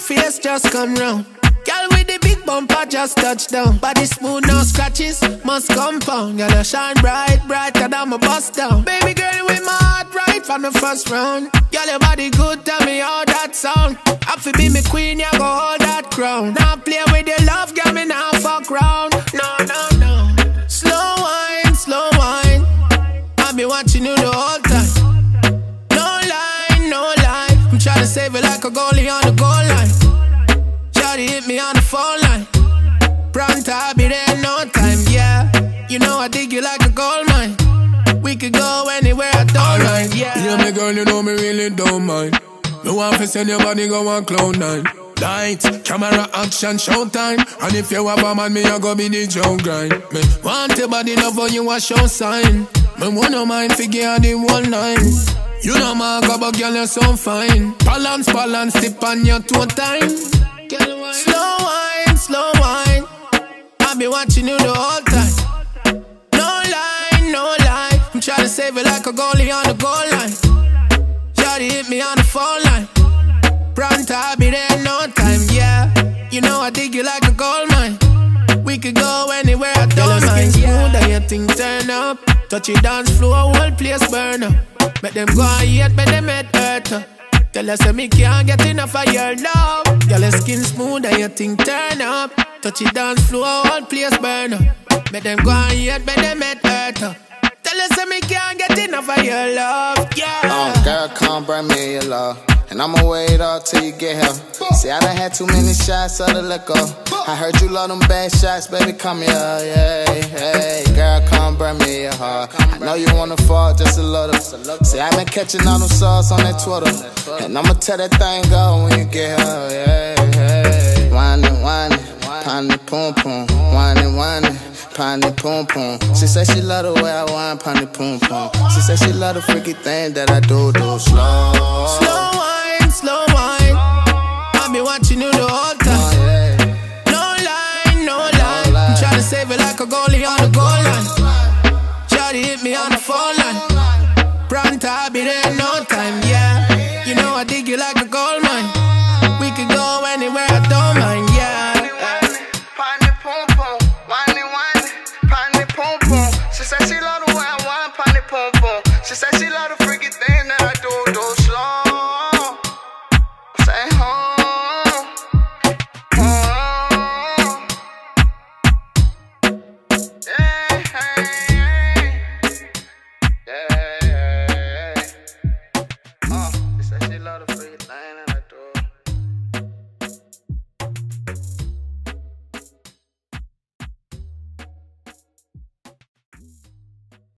face just come round. Girl with the big bumper just touch down. Body smooth, no scratches, must compound. Girl, you shine bright, brighter than my bust down. Baby girl with my heart right from the first round. Girl, your body good, tell me how that sound. Have to be me queen, you go hold that crown. Now play with your love, girl, me now fuck round. No, no, no. Slow wine, slow wine. I've been watching you the whole time. No lie, no lie. I'm trying to save it like a goalie on the goal line. Shawty hit me on the phone line. Pronto, I'll be there in no time, yeah. You know I dig you like a gold mine. We could go anywhere, I don't mind, yeah. Yeah, my girl, you know me really don't mind. No one to send your body go on cloud nine. Lights, camera, action, showtime. And if you have a man, me I go be the jump grind. Me want your body love for you a show sign. Me wanna mind figure the one line. You know my but girl, you're so fine. Balance, balance, tip on your toe time. Slow wine, slow wine. I've been watching you the whole time. No lie, no lie. I'm trying to save it like a goalie on the goal line. Shawty hit me on the phone line. Pronto, I'll be there in no time, yeah. You know I dig you like a gold mine. We could go anywhere, I don't mind, yeah. Smooth and your thing turn up. Touch it dance floor, whole place burn up. Make them go and yet, make them head hurt up. Tell us that me can't get enough of your love. Girl, your skin smooth and your thing turn up. Touch it dance floor, whole place burn up. Make them go and yet, make them head hurt up. Tell us that me can't get enough of your love, yeah. Girl, come bring me your love. And I'ma wait up till you get here. See, I done had too many shots of the liquor. I heard you love them bad shots, baby, come here, yeah, hey. Girl, come bring me your heart. I know you wanna fall just a little. See, I been catching all them sauce on that Twitter. And I'ma tell that thing go when you get here, yeah, hey. Whining, whining, pound it, pum pum. Whining, whining, pound it, pum pum. She said she love the way I whine, pound it, pum pum. She said she love the freaky thing that I do slow. Slow wine, slow wine. I've been watching you the whole time. No lie, no lie. I'm trying to save it like a goalie on the goal line. Shawty hit me on the phone line.